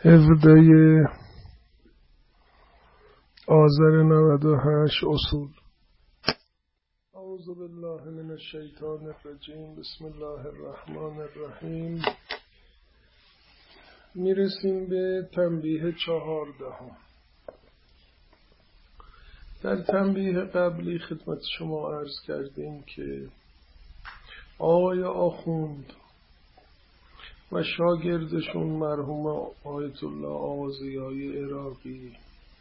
17 آذر 98 اصول. اعوذ بالله من الشیطان الرجیم. بسم الله الرحمن الرحیم. میرسیم به تنبیه 14. در تنبیه قبلی خدمت شما عرض کردیم که آقای آخوند و شاگردشون مرحوم آیت الله آقا ضیای عراقی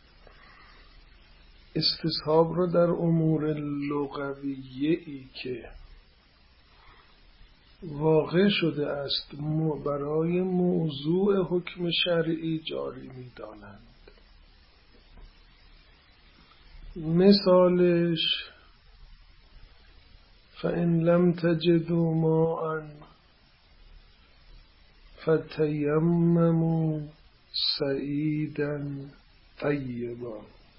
استصحاب رو در امور لغویه‌ای که واقع شده است برای موضوع حکم شرعی جاری می دانند. مثالش فَإِن لَمْ تَجِدُوا مَاءً فَتَيَمَّمُوا صَعِيدًا طَيِّبًا.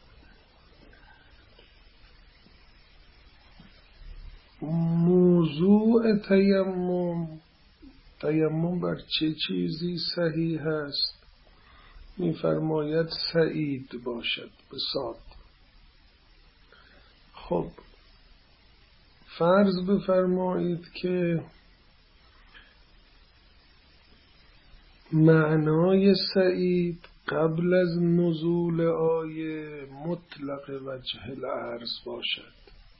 موضوع تیمم بر چه چیزی صحیح است؟ می‌فرماید سعید باشد به صاد. خب فرض بفرمایید که معنای سعید قبل از نزول آیه مطلق وجه العرض باشد.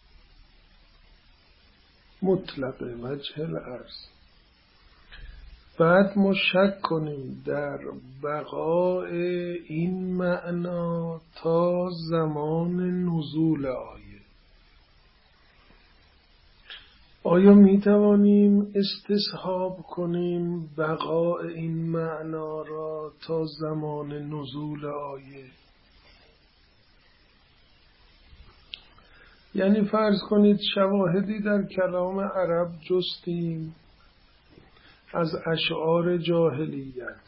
مطلق وجه العرض. بعد ما شک کنیم در بقاء این معنا تا زمان نزول آیه. آیا می توانیم استصحاب کنیم بقاء این معنا را تا زمان نزول آیه؟ یعنی فرض کنید شواهدی در کلام عرب جستیم از اشعار جاهلیت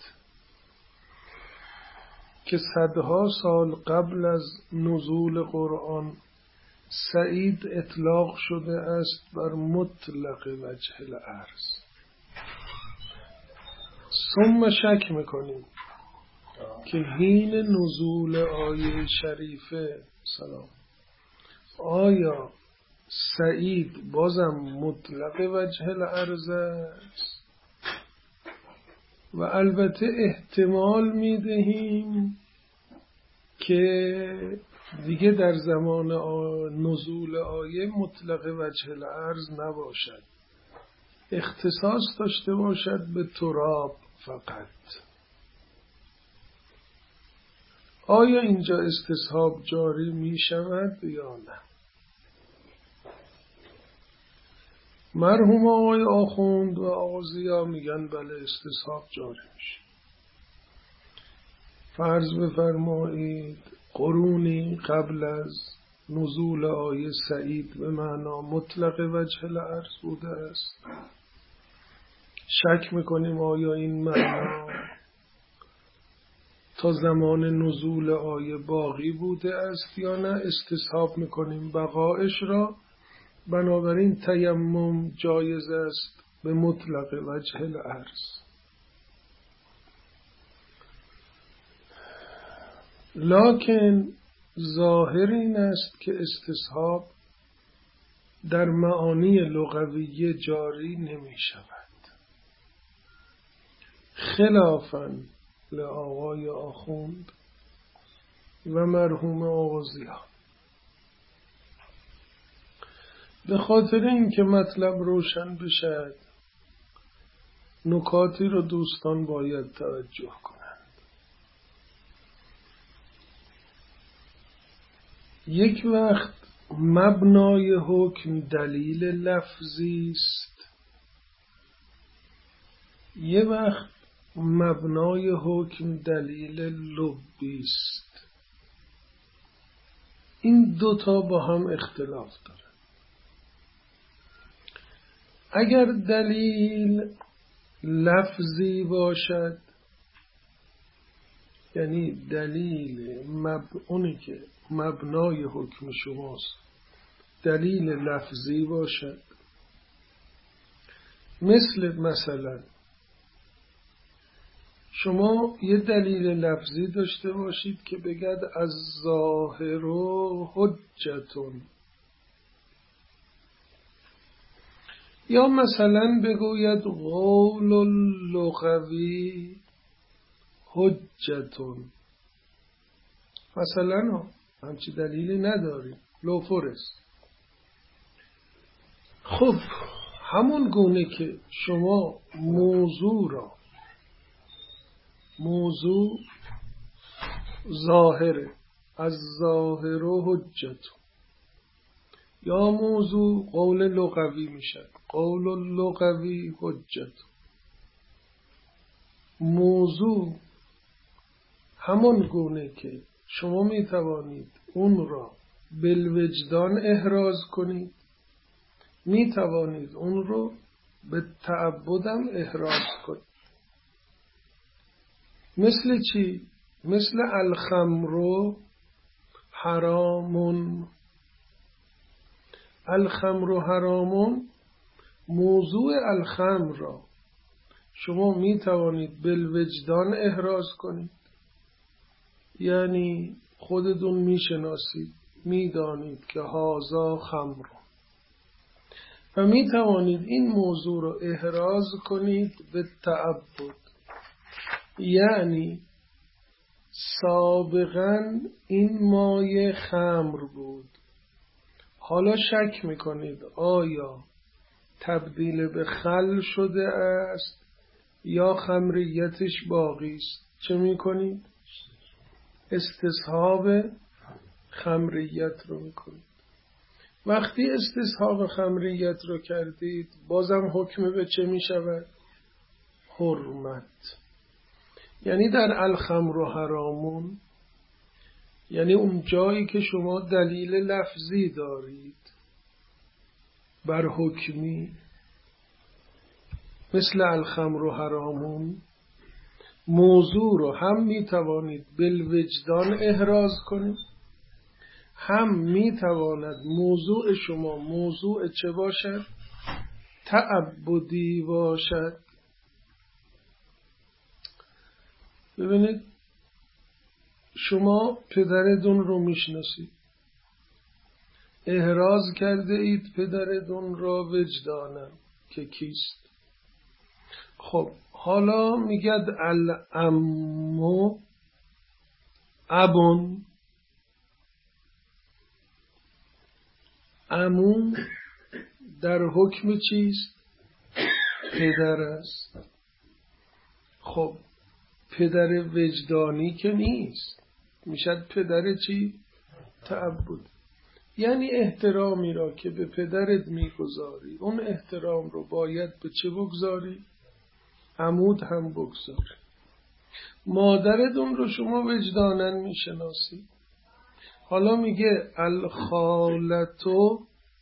که صدها سال قبل از نزول قرآن سعید اطلاق شده است بر مطلق وجه العرض. ثم شک میکنیم که حین نزول آیه شریفه آیا سعید بازم مطلق وجه العرض است؟ و البته احتمال میدهیم که دیگه در زمان نزول آیه مطلق وجه العرض نباشد، اختصاص داشته باشد به تراب فقط. آیا اینجا استصحاب جاری می شود یا نه؟ مرحوم آقای آخوند و آقا ضیا میگن بله استصحاب جاری میشه. فرض بفرمایید قرونی قبل از نزول آیه سعید به معنا مطلق وجه العرض بوده است. شک میکنیم آیا این معنا تا زمان نزول آیه باقی بوده است یا نه. استصحاب میکنیم بقایش را. بنابراین تیمم جایز است به مطلق وجه العرض. لکن ظاهر این است که استصحاب در معانی لغویه جاری نمی شود، خلافاً لآقای آخوند و مرحوم آقا ضیا. به خاطر اینکه مطلب روشن بشد نکاتی رو دوستان باید توجه کنند. یک وقت مبنای حکم دلیل لفظی است، یه وقت مبنای حکم دلیل لبی است. این دوتا با هم اختلاف داره. اگر دلیل لفظی باشد، یعنی دلیل اونی که مبنای حکم شماست دلیل لفظی باشد، مثلا شما یه دلیل لفظی داشته باشید که بگد از ظاهر و حجتون، یا مثلا بگوید قول لغوی حجتون. مثلا همچی دلیلی نداریم، لوفورس. خب همون گونه که شما موضوع ظاهره، از ظاهر و حجتون، یا موضوع قول لغوی میشه، قول لغوی حجتون. موضوع همون گونه که شما می توانید اون را بالوجدان احراز کنید، می توانید اون رو به تعبدم احراز کنید. مثل چی؟ مثل الخمر حرامون. الخمر حرامون، موضوع الخمر را شما می توانید بالوجدان احراز کنید، یعنی خودتون می شناسید، می دانید که هازا خمر، و می توانید این موضوع را احراز کنید به تعبد، یعنی سابقا این مایه خمر بود، حالا شک می کنید آیا تبدیل به خل شده است یا خمریتش باقی است. چه می کنید؟ استصحاب خمریت رو می کنید. وقتی استصحاب خمریت رو کردید، بازم حکم به چه می شود؟ حرمت. یعنی در الخمر و حرامون، یعنی اون جایی که شما دلیل لفظی دارید بر حکمی، مثل الخمر و حرامون، موضوع رو هم می توانید بالوجدان احراز کنید، هم می تواند موضوع شما موضوع چه باشد؟ تعبدی باشد. ببینید، شما پدرتون رو میشناسید، احراز کرده اید پدرتون را وجدانم که کیست. خب حالا میگد الامو ابون، عمو در حکم چیست؟ پدر است. خب پدر وجدانی که نیست، میشد پدر چی؟ تعبد. یعنی احترامی را که به پدرت میگذاری، اون احترام رو باید به چه بگذاری؟ عمود هم بگذاری. مادرتون رو شما وجدانن میشناسید. حالا میگه الخالتو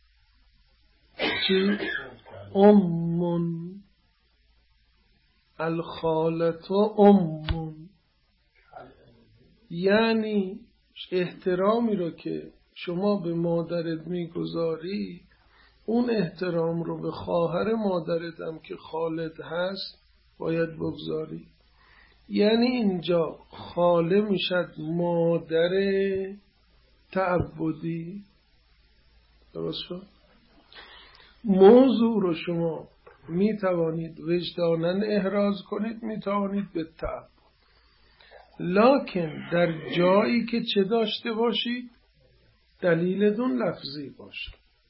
چی؟ امون. الخالتو امون، یعنی احترامی رو که شما به مادرت میگذاری، اون احترام رو به خواهر مادرت هم که خالت هست باید بگذاری. یعنی اینجا خاله میشد مادر تعبدی. درست شد؟ موضوع رو شما می توانید وجدانن احراز کنید، می توانید به تعبد، لکن در جایی که چه داشته باشید؟ دلیلتون لفظی باشه.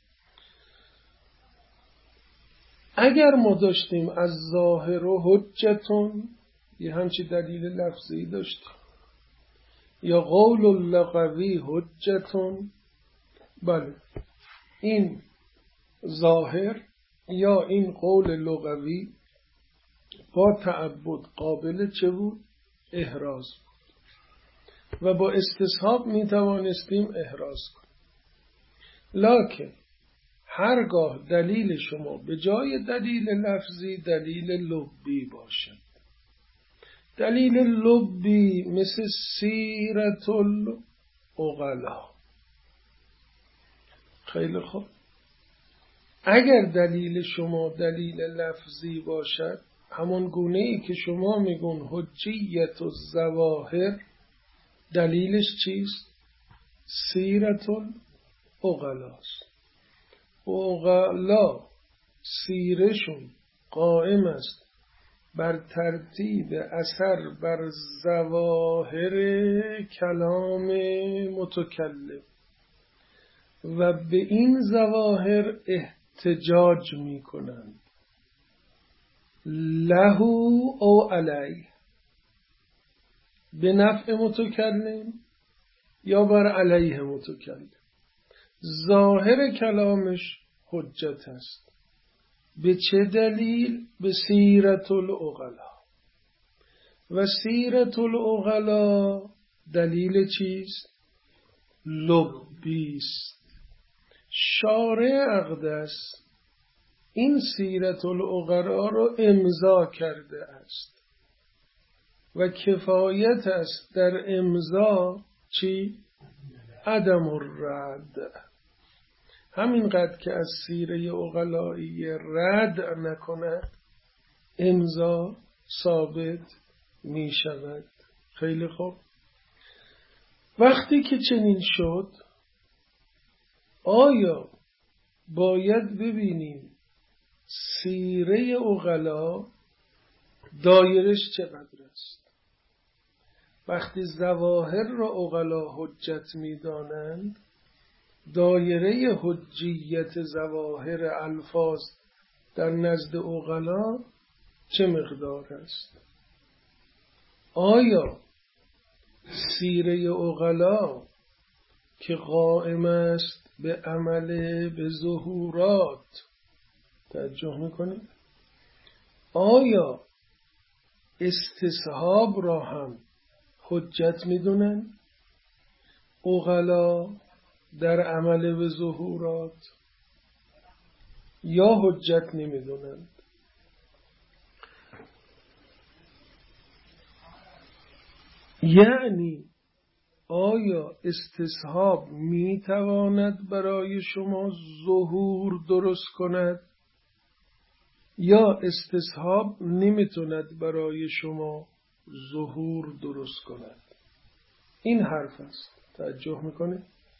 اگر ما داشتیم از ظاهر و حجتون، یه همچی دلیل لفظی داشتیم، یا قول لغوی حجتون، بله این ظاهر یا این قول لغوی با تعبد قابل چه بود؟ احراز بود و با استصحاب می توانستیم احراز کنیم. لکن هرگاه دلیل شما به جای دلیل لفظی دلیل لبی باشد، دلیل لبی مثل سیرت العقلا، خیلی خوب، اگر دلیل شما دلیل لفظی باشد، همون گونه ای که شما میگون حجیت الظواهر دلیلش چیست؟ سیرت العقلاست. عقلا سیرشون قائم است بر ترتیب اثر بر ظواهر کلام متکلم و به این ظواهر احتجاج می کنند له او علیه، به نفع متکلم یا بر علیه متکلم. ظاهر کلامش حجت است. به چه دلیل؟ به سیرت العقلا. و سیرت العقلا دلیل چیست؟ لبیست. شارع اقدس این سیرت العقلا رو امضا کرده است و کفایت است در امضا چی؟ عدم الرد. همینقدر که از سیره عقلایی رد نکند امضا ثابت می شود. خیلی خوب. وقتی که چنین شد آیا باید ببینیم سیره عقلا دایرش چقدر است؟ وقتی ظواهر را عقلا حجت می دانند دایره حجیت ظواهر الفاظ در نزد عقلا چه مقدار است؟ آیا سیره عقلا که قائم است به عمل به ظهورات، توجه میکنید، آیا استصحاب را هم حجت میدونن عقلا در عمل به ظهورات یا حجت نمیدونند؟ یعنی آیا استصحاب میتواند برای شما ظهور درست کند یا استصحاب نمیتواند برای شما ظهور درست کند؟ این حرف است. توجه میکنید؟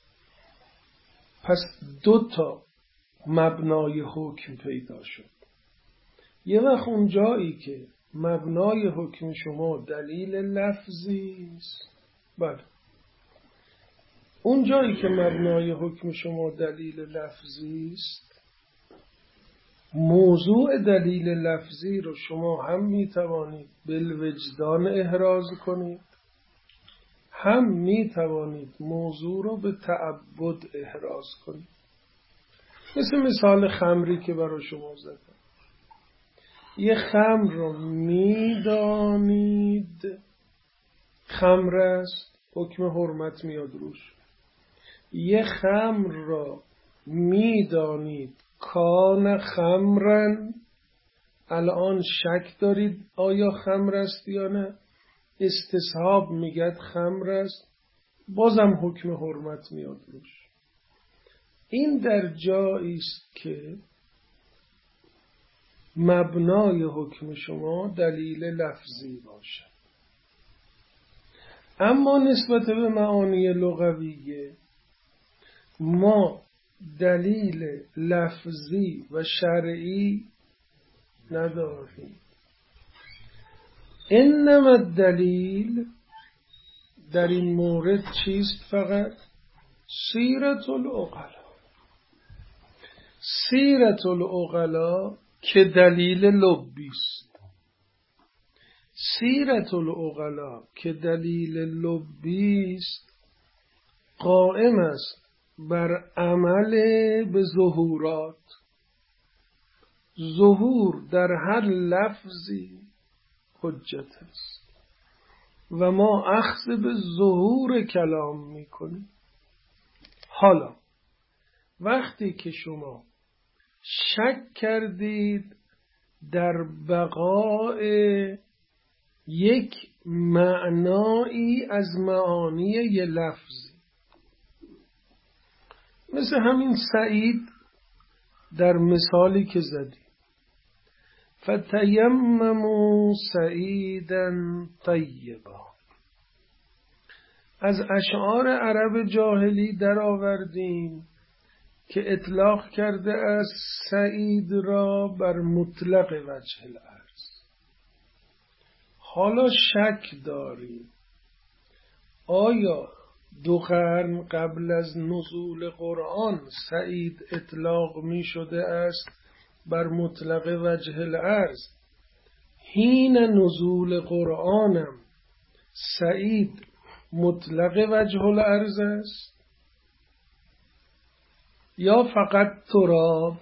پس 2 مبنای حکم پیدا شد. یه وقت اون جایی که مبنای حکم شما دلیل لفظی است، بله، اون جایی که مبنای حکم شما دلیل لفظی است، موضوع دلیل لفظی رو شما هم میتوانید بالوجدان احراز کنید، هم میتوانید موضوع رو به تعبد احراز کنید. مثال خمری که برای شما زدم. یه خمر رو میدانید خمر است، حکم حرمت میاد روش. یه خمر را میدانید کان خمرن، الان شک دارید آیا خمر است یا نه، استصحاب میگد خمر است، بازم حکم حرمت میاد روش. این در جایی است که مبنای حکم شما دلیل لفظی باشد. اما نسبت به معانی لغویه ما دلیل لفظی و شرعی نداریم. انما الدلیل در این مورد چیست؟ فقط سیرت العقلا. سیرت العقلا که دلیل لبی است. سیرت العقلا که دلیل لبی است قائم است بر عمل به ظهورات. ظهور در هر لفظی حجت است و ما اخذ به ظهور کلام میکنیم. حالا وقتی که شما شک کردید در بقاء یک معنایی از معانی یه لفظی، مثل همین سعید در مثالی که زدی، فتیمموا صعیدا طیبا. از اشعار عرب جاهلی در آوردیم که اطلاق کرده از سعید را بر مطلق وجه الارض. حالا شک داریم آیا 2 قرن قبل از نزول قرآن سعید اطلاق می شده است بر مطلق وجه الارض، حین نزول قرآنم سعید مطلق وجه الارض است یا فقط تراب؟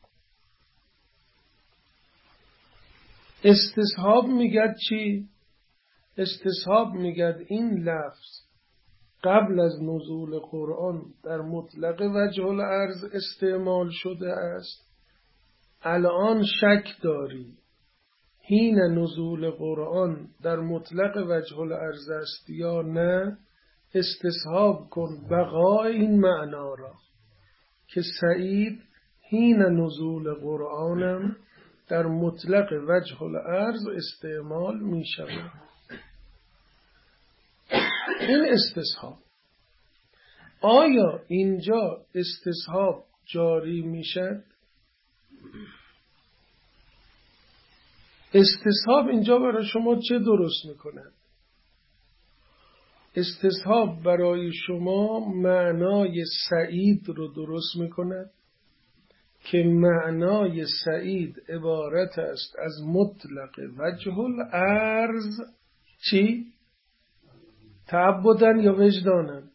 استصحاب میگد چی؟ استصحاب میگد این لفظ قبل از نزول قرآن در مطلق وجه الارض استعمال شده است. الان شک داری حین نزول قرآن در مطلق وجه الارض است یا نه؟ استصحاب کن بقاء این معنا را که سعید حین نزول قرآنم در مطلق وجه الارض استعمال می شود. این استصحاب. آیا اینجا استصحاب جاری می شد؟ استصحاب اینجا برای شما چه درست می کند؟ استصحاب برای شما معنای سعید رو درست می کند که معنای سعید عبارت است از مطلق وجه الارض. چی؟ تعبدن یا وجدانن؟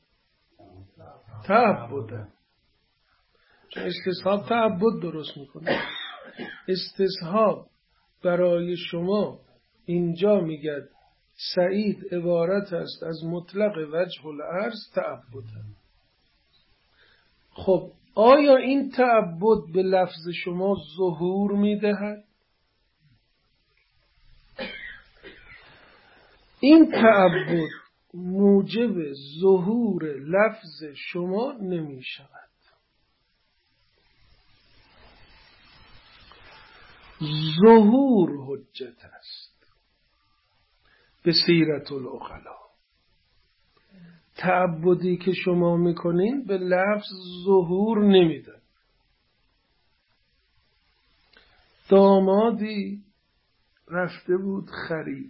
تعبدن. چون استصحاب تعبد درست می کند. استصحاب برای شما اینجا میگد سعید عبارت است از مطلق وجه الارض تعبدن. خب آیا این تعبد به لفظ شما ظهور میدهد؟ این تعبد موجب ظهور لفظ شما نمی شود. ظهور حجت است به سیرت العقلا. تعبدی که شما میکنین به لفظ ظهور نمیده. دامادی رفته بود خرید.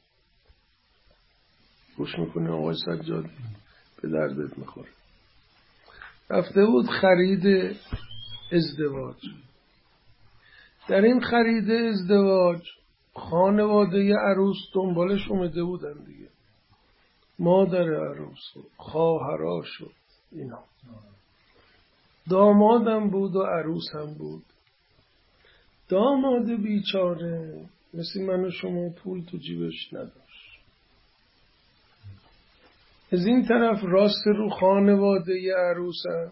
گوش میکنه آقای سجاد به دردت میخوره. رفته بود خرید ازدواج. در این خرید ازدواج خانواده عروس دنبالش اومده بودن دیگه، مادر عروس و خواهراش و اینا. دامادم بود و عروس هم بود. داماد بیچاره مثل من و شما پول تو جیبش نداشت. از این طرف راست رو خانواده عروس هم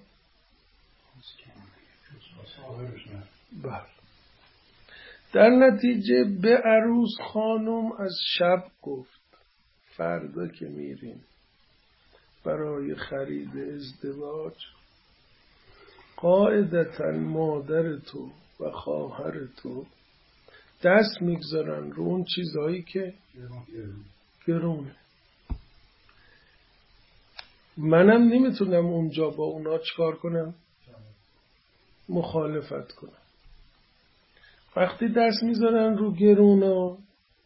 بله. در نتیجه به عروس خانم از شب گفت فردا که میریم برای خرید ازدواج قاعدتا مادر تو و خواهر تو دست میگذارن رو اون چیزهایی که گرونه. منم نمیتونم اونجا با اونا چکار کنم؟ مخالفت کنم. وقتی دست میذارن رو گرونا،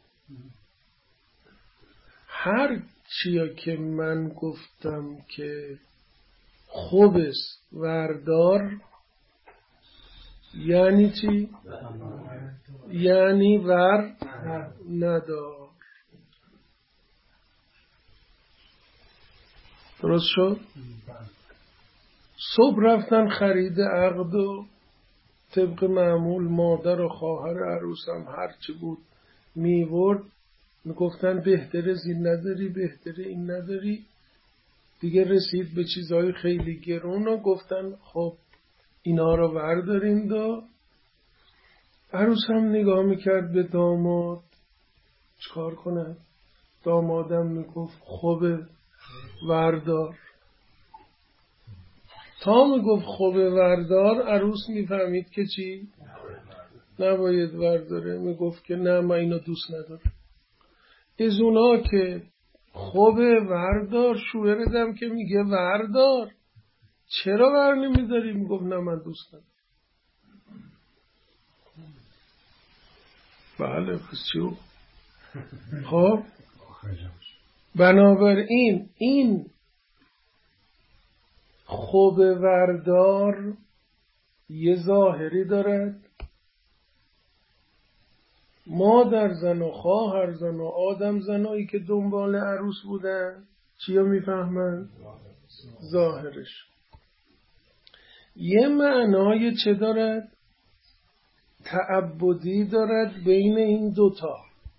هر چیا که من گفتم که خوب است وردار، یعنی چی؟ یعنی ور ندار. درست شد؟ صبح رفتن خرید عقد و طبق معمول مادر و خواهر عروس هم هرچی بود میورد. میگفتن بهتره این نداری، بهتره این نداری. دیگه رسید به چیزهای خیلی گرون و گفتن خب اینا رو وردارین. دا عروس هم نگاه میکرد به داماد چکار کنه. دامادم میگفت خوبه وردار. تا میگفت خوبه وردار، عروس میفهمید که چی؟ نباید ورداره، میگفت که نه من اینو دوست ندارم. از اونا که خوبه وردار، شوهردم که میگه وردار، چرا ور نمیداری؟ میگفت نه من دوست ندارم. بله پس چیو؟ خب بنابراین این خوب وردار یه ظاهری دارد. مادر زن و خواهر زن و آدم زنایی که دنبال عروس بودن چیا میفهمن؟ ظاهرش. یه معنای چه دارد؟ تعبدی دارد بین این دوتا.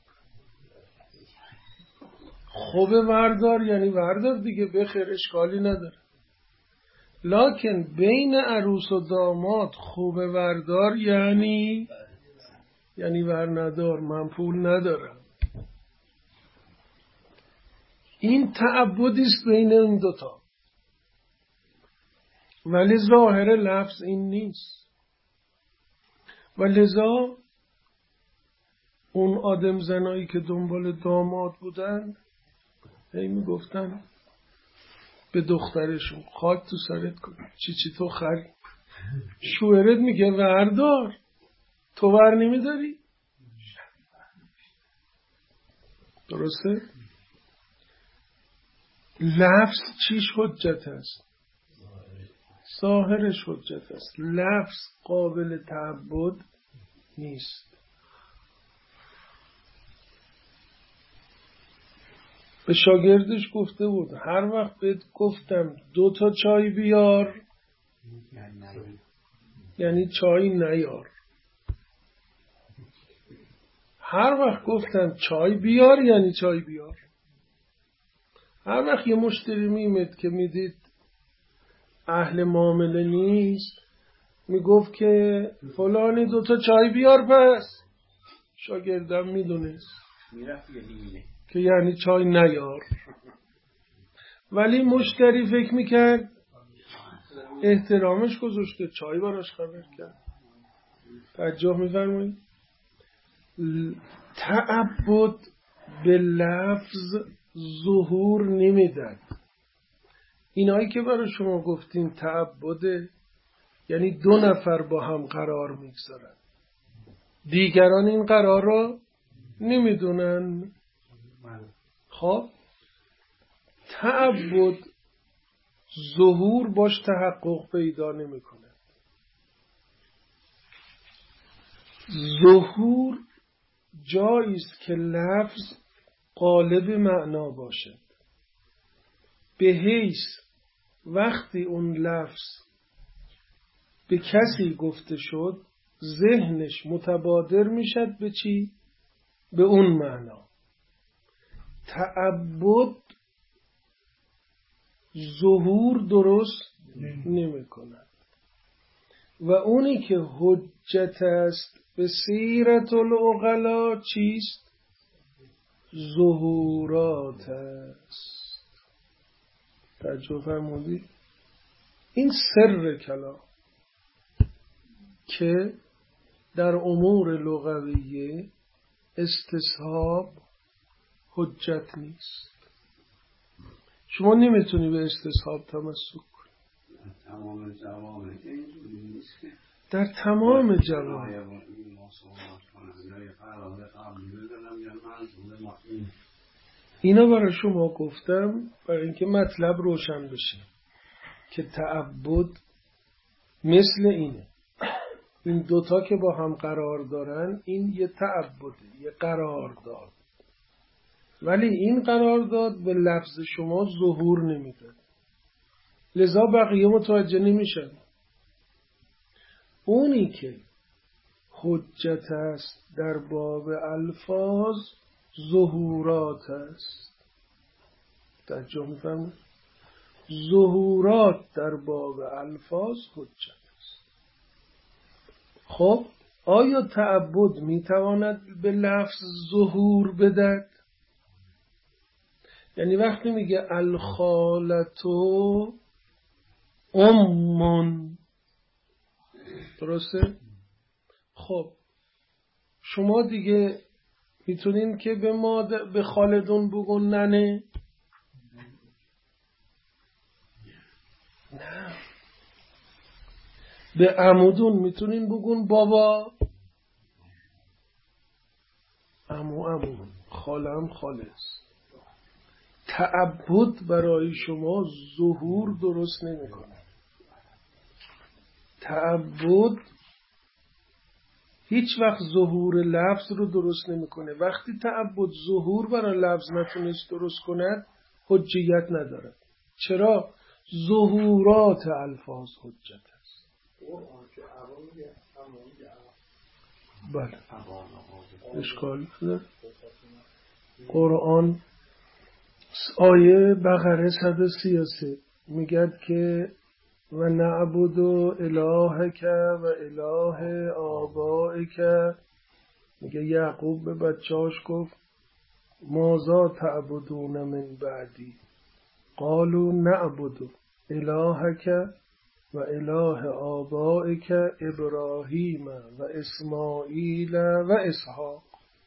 خوب وردار یعنی وردار دیگه، بخیر اشکالی نداره. لکن بین عروس و داماد خوب وردار یعنی ور ندار، من پول ندارم. این تعبدی است بین این دوتا، ولی ظاهر لفظ این نیست. و لذا اون آدم زنایی که دنبال داماد بودن هی میگفتن به دخترشون خاک تو سرت کن، چی تو خری؟ شوهرت میگه وردار، تو ور نمیداری؟ درسته؟ لفظ چیش حجت است؟ ظاهرش حجت است. لفظ قابل تعبد نیست. به شاگردش گفته بود هر وقت بهت گفتم 2 چای بیار یعنی چای نیار. هر وقت گفتم چای بیار یعنی چای بیار. هر وقت یه مشتری میمد که میدید اهل معامله نیست، میگفت که فلانی 2 چای بیار، پس شاگردم میدونست که یعنی چای نیار. ولی مشتری فکر میکرد احترامش گذاشته، چای براش خبر کرد. توجه میفرمایید؟ تعبد به لفظ ظهور نمیدن. اینایی که برای شما گفتین تعبده یعنی 2 نفر با هم قرار میگذارن، دیگران این قرار را نمیدونن. خب تعبد ظهور باش تحقق پیدا نمیکنه. ظهور جایی است که لفظ غالب معنا باشد، به حیث وقتی اون لفظ به کسی گفته شد ذهنش متبادر میشد به چی؟ به اون معنا. تعبد ظهور درست نمی کند. و اونی که حجت است به سیرت العقلا چیست؟ ظهورات است. توجه فرمودی؟ این سر کلام که در امور لغویه استصحاب حجت نیست. شما نمیتونی به استصحاب تمسک کنی. در تمام جوامع اینا برای شما گفتم برای اینکه مطلب روشن بشه که تعبد مثل اینه. این 2 که با هم قرار دارن این یه تعبده، یه قرارداد. ولی این قرارداد به لفظ شما ظهور نمیده، لذا بقیه متوجه نمیشن. اونی که حجت است در باب الفاظ ظهورات است. توجه می‌فرمایید؟ ظهورات در باب الفاظ حجت است. خب آیا تعبد میتواند به لفظ ظهور بدهد؟ یعنی وقتی میگه الخالتو امون، درسته؟ خب شما دیگه میتونین که به خالدون بگون ننه؟ نه. به عمودون میتونین بگون بابا؟ عمو خالم خالص. تعبد برای شما ظهور درست نمیکنه. تعبد هیچ وقت ظهور لفظ رو درست نمیکنه. وقتی تعبد ظهور برای لفظ نتونست درست کند حجیت نداره. چرا؟ ظهورات الفاظ حجت است. بله اشکال نداره. قرآن آیه بقره 133 میگه که و نعبد الهک و اله آبائک. میگه یعقوب به بچه‌اش گفت ماذا تعبدون من بعدی؟ قالوا نعبد الهک و اله آبائک ابراهیم و اسماعیل و اسحاق.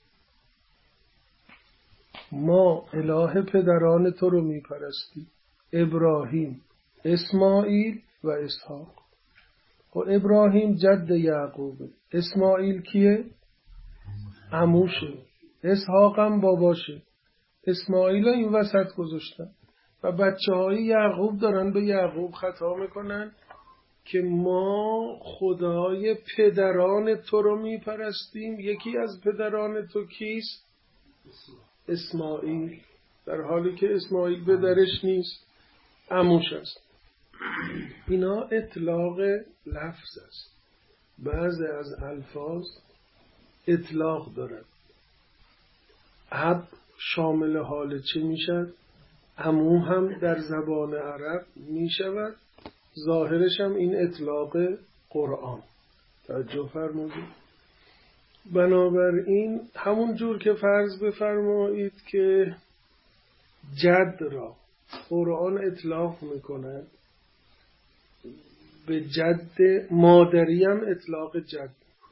ما اله پدران تو رو میپرستیم، ابراهیم، اسماعیل و اسحاق. و ابراهیم جد یعقوبه، اسماعیل کیه؟ عموشه، اسحاق هم باباشه. اسماعیل این وسط گذاشتن و بچه های یعقوب دارن به یعقوب خطا میکنن که ما خدای پدران تو رو میپرستیم. یکی از پدران تو کیست؟ اسماعیل، در حالی که اسماعیل پدرش نیست، عموش است. اینا اطلاق لفظ است. بعضی از الفاظ اطلاق دارد. اب شامل حال چه میشد؟ عمو هم در زبان عرب میشود. ظاهرش هم این اطلاق قرآن. توجه فرمودید. بنابراین همون جور که فرض بفرمایید که جد را قرآن اطلاق میکند، به جد مادری هم اطلاق جد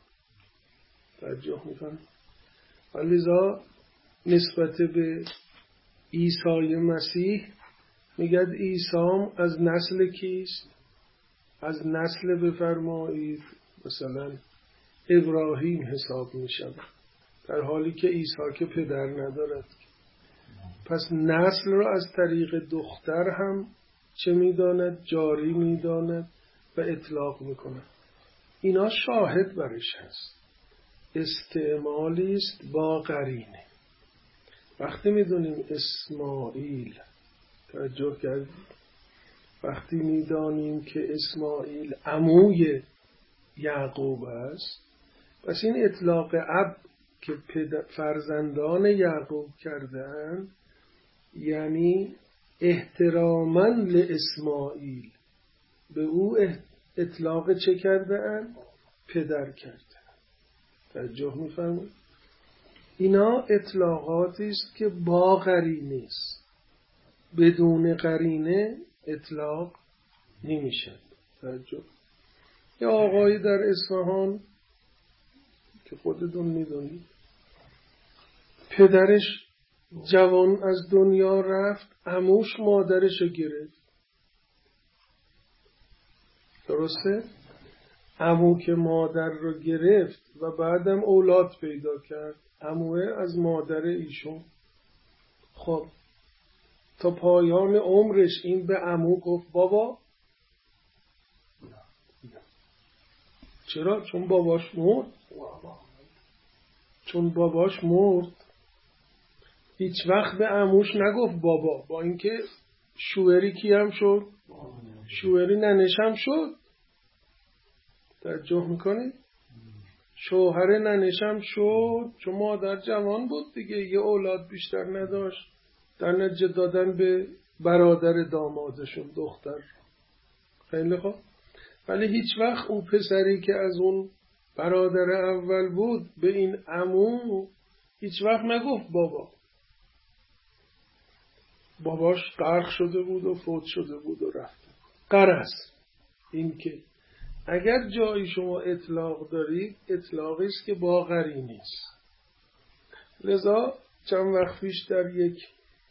توجه میکنه. لذا نسبت به عیسی مسیح میگد عیسی از نسل کیست؟ از نسل بفرمایید مثلا ابراهیم حساب میشود، در حالی که عیسی که پدر ندارد. پس نسل را از طریق دختر هم چه میداند؟ جاری میداند و اطلاق میکند. اینا شاهد برش هست. استعمالی است با قرینه. وقتی میدونیم اسماعیل، توجه کردید، وقتی میدانیم که اسماعیل عموی یعقوب است، پس این اطلاق اب که فرزندان یعقوب کردن یعنی احتراما لاسماعیل به او اطلاق چه کردن؟ پدر کردن. توجه میفرمایید؟ اینا اطلاقاتی است که با قرینه است. بدون قرینه اطلاق نمیشه. توجه. یه آقایی در اصفهان که خودتون میدونید پدرش جوان از دنیا رفت، عموش مادرش گرفت. درسته؟ عمو که مادر رو گرفت و بعدم اولاد پیدا کرد، عموه از مادر ایشون. خب تا پایان عمرش این به عمو گفت بابا. چرا؟ چون باباش مرد. چون باباش مرد هیچ وقت به عموش نگفت بابا، با اینکه شوهری کی هم شد؟ شوهری ننش هم شد. توجه میکنی؟ شوهر ننش هم شد، چون مادر جوان بود دیگه، یه اولاد بیشتر نداشت، در نتیجه دادن به برادر دامادشون دختر. خیلی خوب. ولی هیچ وقت اون پسری که از اون برادر اول بود به این عمو هیچ وقت نگفت بابا. باباش غرق شده بود و فوت شده بود و رفت. غرض این که اگر جایی شما اطلاق دارید اطلاقی است که با قرینه است. لذا چند وقت پیش در یک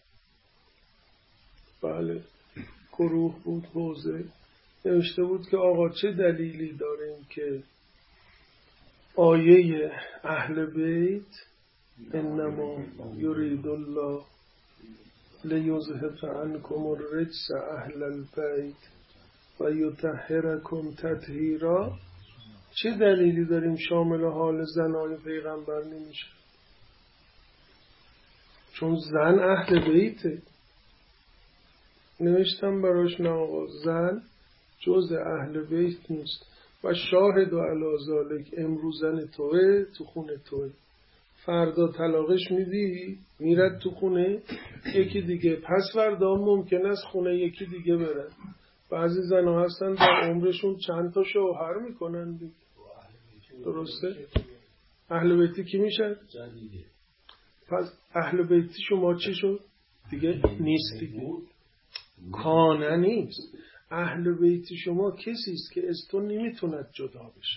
گروه بود حوزه نوشته بود که آقا چه دلیلی داریم که آیه اهل بیت انما یرید الله لیذهب عنکم الرجس اهل البیت و یطهرکم تطهیرا، چه دلیلی داریم شامل حال زنای پیغمبر نمیشه؟ چون زن اهل بیته. نوشتم براش نه آقا، زن جز اهل بیت نیست و شاهد و علی ذالک امروز زن توه تو خونه توه، فردا طلاقش میدی میرد تو خونه یکی دیگه، پس فردا ممکن است خونه یکی دیگه بره. بعضی زنها هستن در عمرشون چند تا شوهر میکنن دیگه. درسته؟ اهل بیتی کی میشن؟ پس اهل بیتی شما چی شد؟ دیگه نیست دیگه. کانه نیست. اهل بیتی شما کسی است که از تو نمیتوند جدا بشه.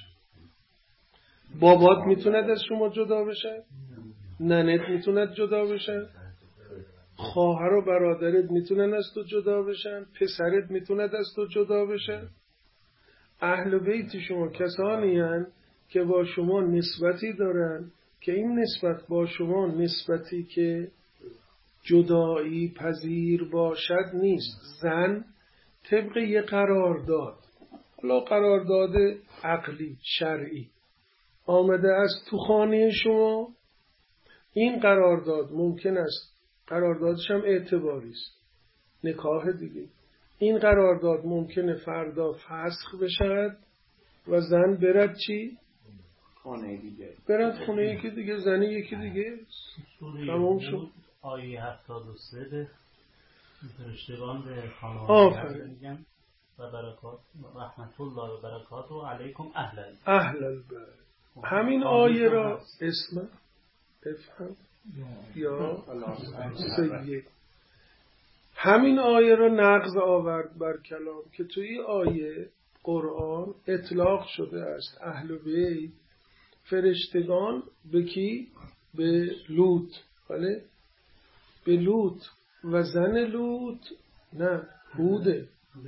بابات میتوند از شما جدا بشه؟ ننت میتوند جدا بشه؟ خواهر و برادرت میتونن از تو جدا بشن؟ پسرت میتوند از تو جدا بشه؟ اهل بیت شما کسانی هستند که با شما نسبتی دارن که این نسبت با شما نسبتی که جدایی پذیر باشد نیست. زن طبق یه قرارداد، حالا قرارداد عقلی شرعی آمده است تو خانه شما، این قرارداد ممکن است قراردادش هم اعتباری است، نکاح دیگه، این قرارداد ممکنه فردا فسخ بشود و زن برد چی؟ خانه دیگه، برد خونه یکی دیگه، زنی یکی دیگه. تمام شد. آیه 73 فرشتگان به خانواده میگن و برکات رحمت الله و برکاته علیکم اهل البیت. همین آیه را اسم افهم یا سید، همین آیه را نقض آورد بر کلام که توی آیه قرآن اطلاق شده است اهل بیت فرشتگان به کی؟ به لوط. بله، به لوط و زن لوط، نه هوده،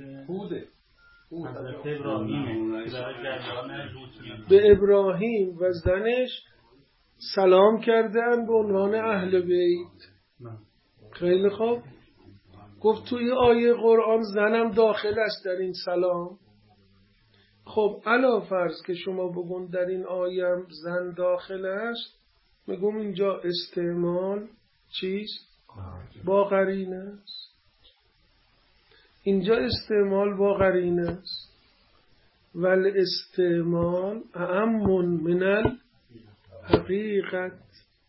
به ابراهیم و زنش سلام کردن به عنوان اهل بیت. خیلی خوب، گفت توی آیه قرآن زنم داخل است در این سلام. خب علا فرض که شما بگون در این آیه هم زن داخل است، میگم اینجا استعمال چیست؟ با قرینه است. اینجا استعمال با قرینه است. ول استعمال اعم من الحقیقت.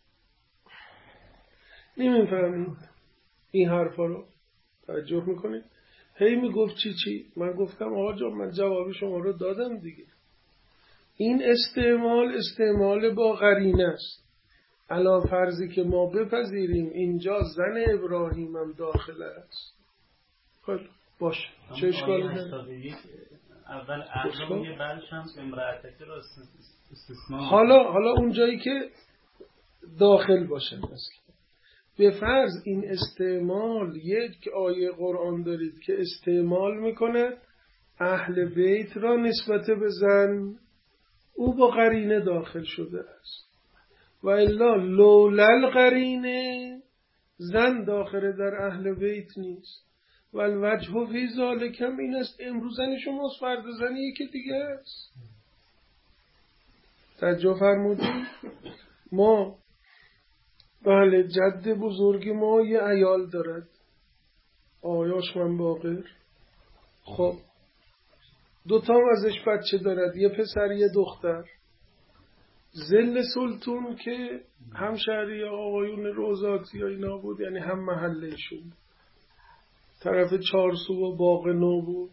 نمیفهمید این حرفا رو؟ توجه میکنید؟ هی میگفت چی؟ من گفتم آقا جان من جواب شما رو دادم دیگه. این استعمال با قرینه است. علا فرضی که ما بپذیریم اینجا زن ابراهیم هم داخل است. خب باشه، چه اشکالی داره؟ اول اعلام یه بعدش هم امرأتک رو استثناء. حالا اونجایی که داخل باشه مثلا به فرض این استعمال، یک آیه قرآن دارید که استعمال میکنه اهل بیت را نسبت به زن، او با قرینه داخل شده است. و الا لولل قرینه زن داخل در اهل بیت نیست. و الوجه فی ذالک هم این است امروز زن شماست فردا زن یکی دیگه است. توجه فرمودید؟ ما بله جد بزرگ ما یه عیال دارد، آیاش من باقر. خب دوتا ازش بچه دارد، یه پسر یه دختر. زل سلطون که همشهری آقایون روزاتی یا اینا بود، یعنی هم محله شد، طرف چارسو و باغ نو بود.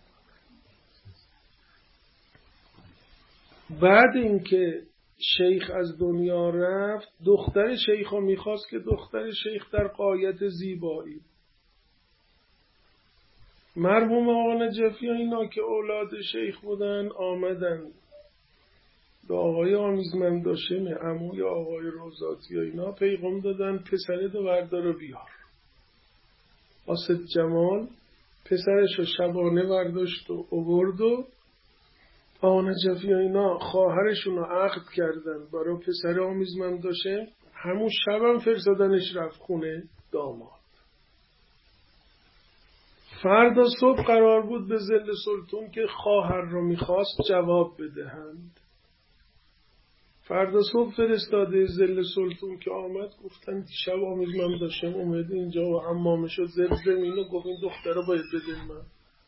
بعد اینکه شیخ از دنیا رفت دختر شیخ رو میخواست که دختر شیخ در غایت زیبایی، مرحوم آقا نجفی اینا که اولاد شیخ بودن آمدن به آقای آمیزمند هاشم عموی آقای روزاتی اینا پیغام دادن پسرت بردار و بیار. آسد جمال پسرش رو شبانه برداشت و آورد و آقا نجفی اینا خواهرشون رو عقد کردن برای پسر آمیزمند هاشم. همون شبم فرستادنش رفت خونه داماد. فردا صبح قرار بود به ظل سلطون که خواهر رو میخواست جواب بدهند. فردا صبح فرستاده ظل سلطون که آمد گفتن دیشب آمیزمند هاشم اومد اینجا و حمام شد زل زمین و گفت این دختر رو باید بدیم من.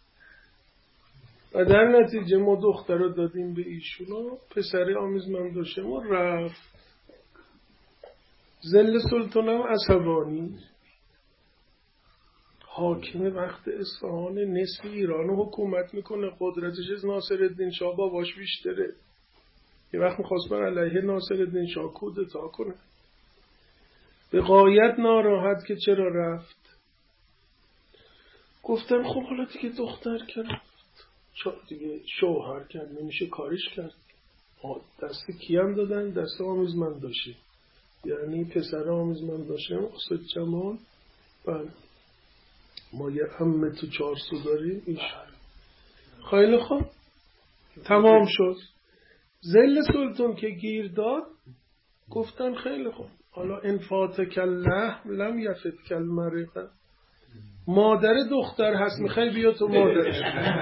و در نتیجه ما دختر رو دادیم به ایشون و پسر آمیزمند هاشم و رفت. ظل سلطان هم عصبانی حاکم وقت اصفهان نصف ایران رو حکومت میکنه. قدرتش از ناصرالدین شاه باباش بیشتره. یه وقت میخواست بر علیه ناصرالدین شاه کودتا کنه. به غایت ناراحت که چرا رفت. گفتن خب حالا دیگه دختر که رفت دیگه شوهر کرد نمیشه کارش کرد. دست کیم دادن؟ دست آمیزمند داشته، یعنی پسر آمیزمند داشته آسد جمال. بله ما یه عمه تو چارسو داریم ایشون. خیلی خوب تمام شد. ظل سلطان که گیر داد گفتن خیلی خوب حالا انفاتک اللحم لم یفتک المرقه. مادر دختر هست میخوای بیا تو مادرش.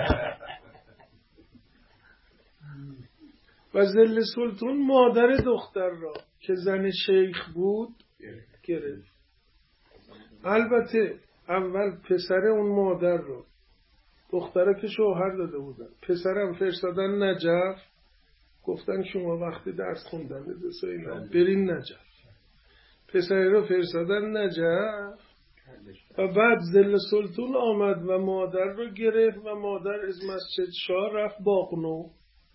و ظل سلطان مادر دختر را که زن شیخ بود گرفت. البته اول پسر اون مادر رو دختره که شوهر داده بودن پسرم فرستادن نجف. گفتن شما وقتی درس خوندن برین نجف. پسر رو فرستادن نجف و بعد ظل سلطان آمد و مادر رو گرفت و مادر از مسجد شاه رفت باغنو.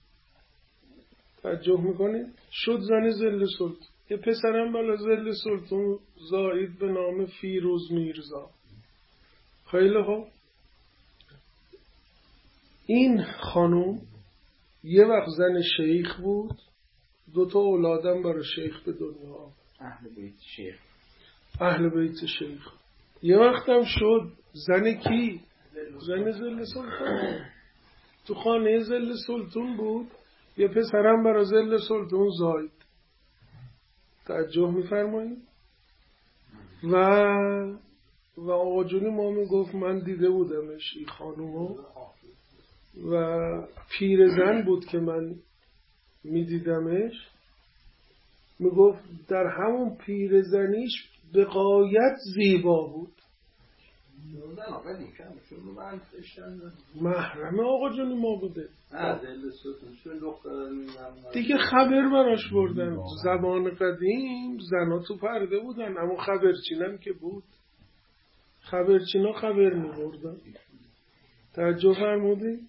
توجه میکنید شد زن ظل سلطان. یه پسرم بالا ظل سلطان زاید به نام فیروز میرزا. خیلی خوب این خانوم یه وقت زن شیخ بود. 2 اولادم برای شیخ به دنیا آمد. اهل بیت شیخ. یه وقت هم شد زن کی؟ زن ظل سلطان. تو خانه ظل سلطان بود. یه پسرم برای ظل سلطان زاید. توجه میفرمایید. و آقا جونی ما میگفت من دیده بودمش این خانومو و پیرزن بود که من میدیدمش. میگفت در همون پیرزنیش به غایت زیبا بود. محرم آقا جونی ما بوده دیگه. خبر براش بردن. زمان قدیم زنا تو پرده بودن اما خبرچینم که بود خبرچینا خبر میبردن. توجه فرمودی؟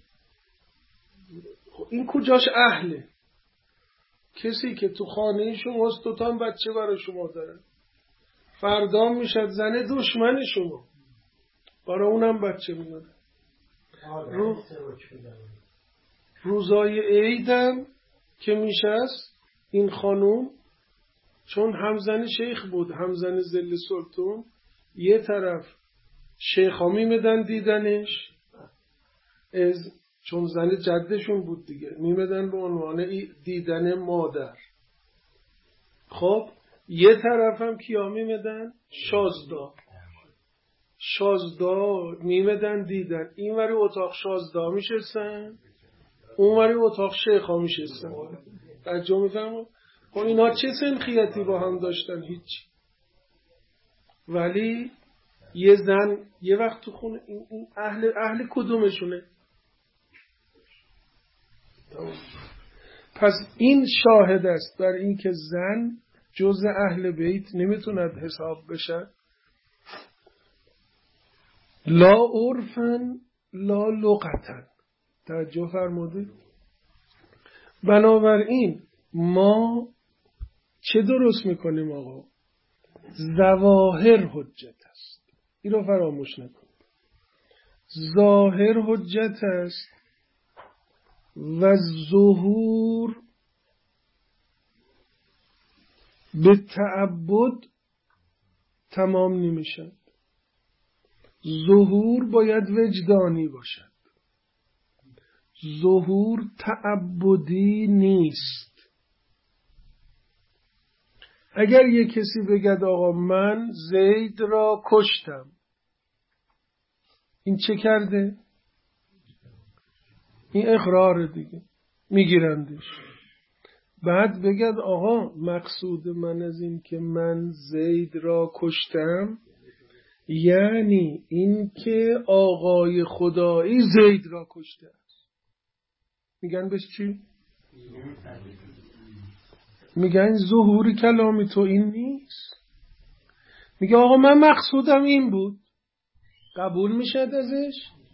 این کجاش اهله؟ کسی که تو خانه شماست 2 بچه برای شما داره فردا میشد زن دشمن شما برای اونم بچه میداره. روزای عیدم که میشست این خانوم چون همزن شیخ بود همزن ظل سلطان یه طرف شیخ ها میمدن دیدنش چون زن جدشون بود دیگه میمدن به عنوان دیدن مادر. خب یه طرف هم کیا میمدن؟ شازدا میمدن دیدن. این وری اتاق شازدا میشستن اون وری اتاق شیخ ها میشستن. توجه میفرمون. خب اینا چه سنخیتی با هم داشتن؟ هیچ. ولی یه زن یه وقت تو خونه این اهل کدومشونه؟ پس این شاهد است بر این که زن جزء اهل بیت نمیتوند حساب بشه. لا عرفن لا لغتن. توجه فرمودید؟ بنابراین ما چه درست میکنیم آقا؟ ظواهر حجت است. این رو فراموش نکنید. ظاهر حجت است و ظهور به تعبد تمام نمیشد. ظهور باید وجدانی باشد، ظهور تعبدی نیست. اگر یک کسی بگد آقا من زید را کشتم، این چه کرده؟ این اقرار دیگه، میگیرندش. بعد بگد آقا مقصود من از این که من زید را کشتم یعنی این که آقای خدایی زید را کشته است. میگن بهش چی؟ میگن ظهور کلامی تو این نیست. میگه آقا من مقصودم این بود، قبول میشد ازش؟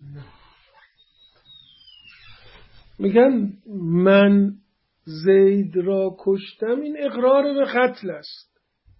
میگن من زید را کشتم، این اقرار به قتل است.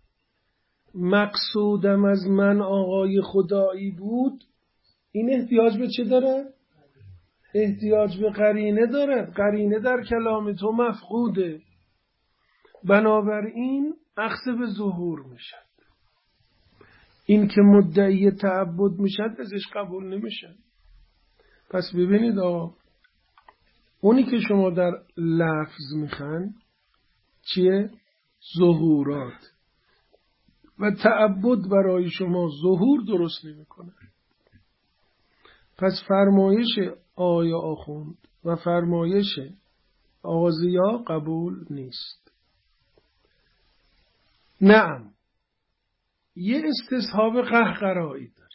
مقصودم از من آقای خدایی بود، این احتیاج به چه دارد؟ احتیاج به قرینه دارد. قرینه در کلام تو مفقوده، بنابراین اخذ به ظهور میشد. این که مدعی تعبد میشد ازش قبول نمیشد. پس ببینید آقا، اونی که شما در لفظ میخوان چیه؟ ظهورات. و تعبد برای شما ظهور درست نمیکنه. پس فرمایش آقای آخوند و فرمایش آقا ضیا قبول نیست. نعم، یه استصحاب قهقرایی داره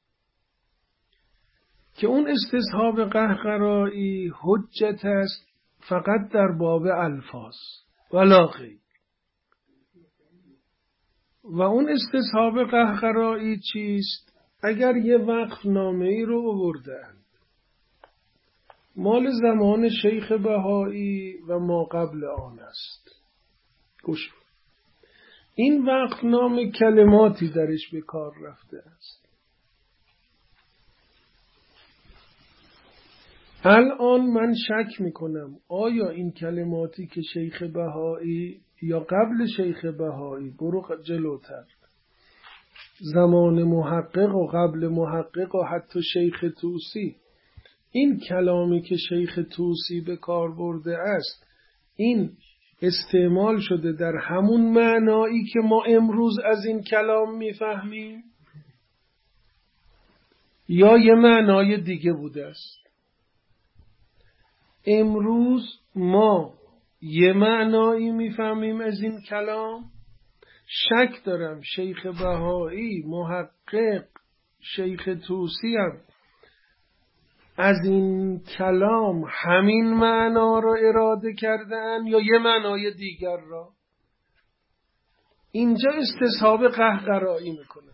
که اون استصحاب قهقرایی حجت است فقط در باب الفاظ ولا غیر. و اون استصحاب قهقرایی چیست؟ اگر یه وقف نامه ای رو آوردن مال زمان شیخ بهایی و ما قبل آن است، گوش کن، این وقف نامه کلماتی درش به کار رفته است. الان من شک میکنم آیا این کلماتی که شیخ بهایی یا قبل شیخ بهایی، برو جلوتر، زمان محقق و قبل محقق و حتی شیخ طوسی، این کلامی که شیخ طوسی به کار برده است این استعمال شده در همون معنایی که ما امروز از این کلام میفهمیم یا یه معنای دیگه بوده است؟ امروز ما یه معنایی میفهمیم از این کلام. شک دارم شیخ بهایی محقق شیخ طوسی هم از این کلام همین معنا را اراده کردن یا یه معنای دیگر را. اینجا استصحاب قهقرایی میکنه.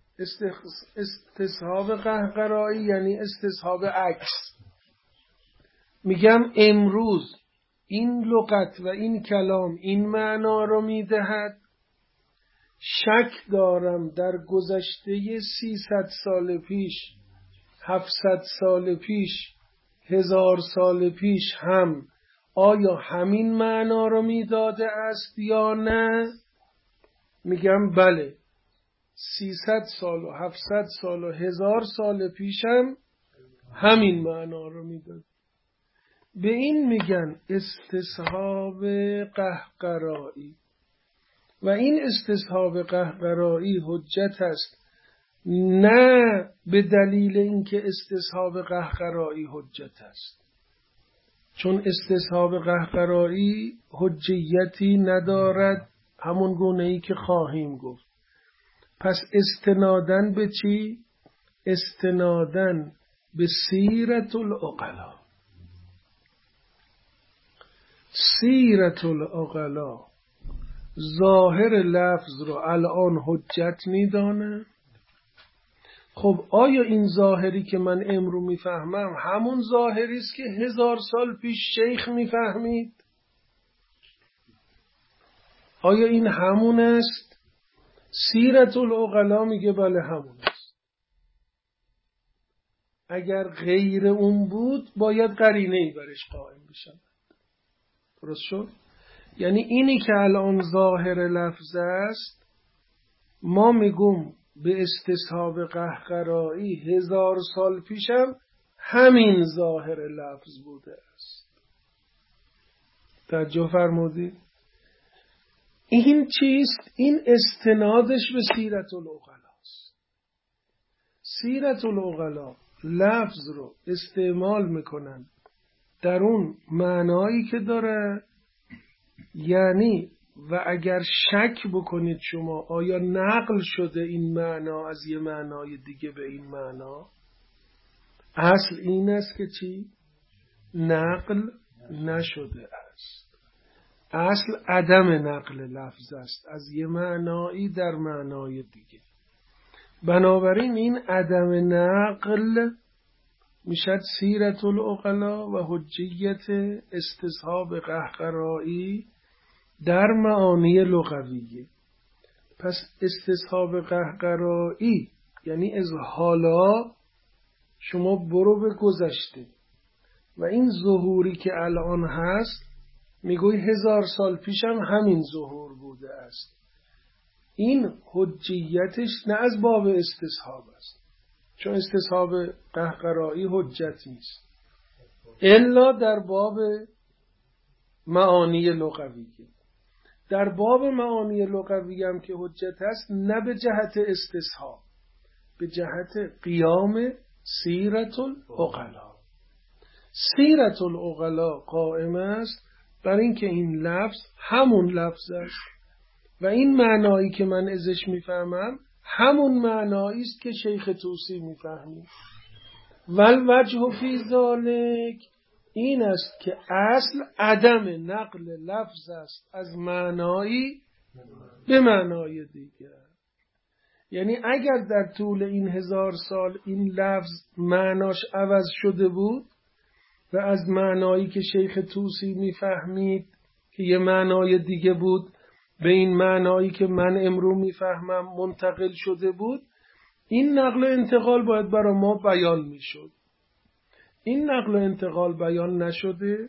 استصحاب قهقرایی یعنی استصحاب عکس. میگم امروز این لغت و این کلام این معنا را میدهد. شک دارم در گذشته 300 سال پیش، 700 سال پیش، 1000 سال پیش هم آیا همین معنا را میداده است یا نه؟ میگم بله، 300 سال و 700 سال و 1000 سال پیش هم همین معنا را میداده. به این میگن استصحاب قهقرایی. و این استصحاب قهقرایی حجت است نه به دلیل اینکه استصحاب قهقرایی حجت است، چون استصحاب قهقرایی حجیتی ندارد همون گونه‌ای که خواهیم گفت. پس استنادن به چی؟ استنادن به سیرت العقلا. سیرت العقلا ظاهر لفظ رو الان حجت میدانه. خب آیا این ظاهری که من امرو میفهمم همون ظاهری است که 1000 سال پیش شیخ میفهمید؟ آیا این همون است؟ سیرت العقلا میگه بله همون است. اگر غیر اون بود باید قرینه‌ای برش قائم بشن. درست شد؟ یعنی اینی که الان ظاهر لفظ است، ما میگم به استصحاب قهقرایی 1000 سال پیشم همین ظاهر لفظ بوده است. توجه فرمودید؟ این چیست؟ این استنادش به سیرت العقلاست. سیرت العقلا لفظ رو استعمال میکنن در اون معنایی که داره، یعنی و اگر شک بکنید شما آیا نقل شده این معنا از یه معنای دیگه به این معنا، اصل این است که چی؟ نقل نشده است. اصل عدم نقل لفظ است از یه معنایی در معنای دیگه. بنابراین این عدم نقل میشد سیرت العقلا و حجیت استصحاب قهقرایی در معانی لغویه. پس استصحاب قهقرایی یعنی از حالا شما برو به گذشته و این ظهوری که الان هست میگوی 1000 سال پیشم همین ظهور بوده است. این حجیتش نه از باب استصحاب است، چون استصحاب قهقرایی حجت نیست الا در باب معانی لغویه. در باب معانی لغوی هم که حجت است، نه به جهت استصحاب، به جهت قیام سیرت العقلا. سیرت العقلا قائم است بر اینکه این لفظ همون لفظ است و این معنایی که من ازش میفهمم همون معنایی است که شیخ طوسی میفهمید. والوجه فی ذالک این است که اصل عدم نقل لفظ است از معنایی به معنای دیگر. یعنی اگر در طول این 1000 سال این لفظ معناش عوض شده بود و از معنایی که شیخ طوسی میفهمید که یه معنای دیگه بود به این معنایی که من امرو میفهمم منتقل شده بود، این نقل و انتقال باید برای ما بیان میشد. این نقل و انتقال بیان نشده،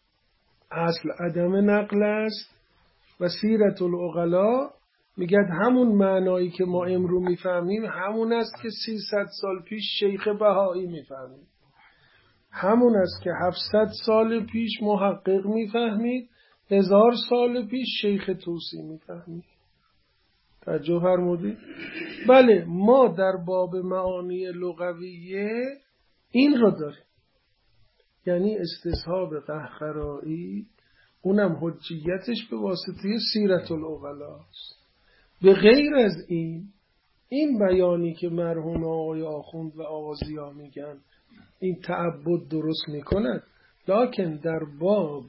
اصل عدم نقل است و سیرت العقلا میگه همون معنایی که ما امرو میفهمیم همون است که 300 سال پیش شیخ بهایی میفهمید، همون است که 700 سال پیش محقق میفهمید، 1000 سال پیش شیخ طوسی میفهمید. توجه فرمودید؟ بله، ما در باب معانی لغویه این رو داریم، یعنی استصحاب قهقرایی اونم حجیتش به واسطه سیرت العقلا است. به غیر از این بیانی که مرحوم آقای آخوند و آقا ضیا میگن این تعبد درست میکند، لکن در باب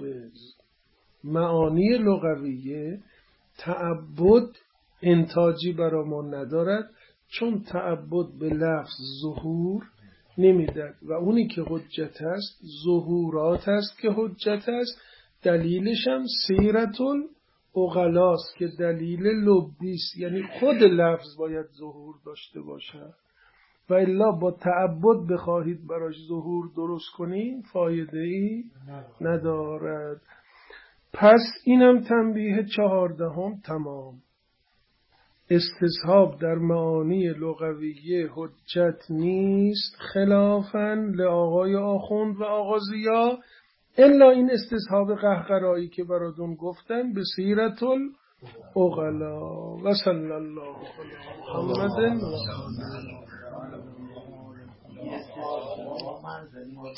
معانی لغویه تعبد انتاجی برا ما ندارد، چون تعبد به لفظ ظهور نمیدد و اونی که حجت است ظهورات است که حجت است. دلیلش هم سیرت العقلاست که دلیل لبیست، یعنی خود لفظ باید ظهور داشته باشد و الا با تعبد بخواهید براش ظهور درست کنین فایده‌ای ندارد. پس اینم تنبیه 14 تمام. استصحاب در معانی لغویه حجت نیست خلافاً لآقای آخوند و آقا ضیا، الا این استصحاب قهقرایی که براتون گفتن به سیرت العقلا. و صلی الله علی محمد.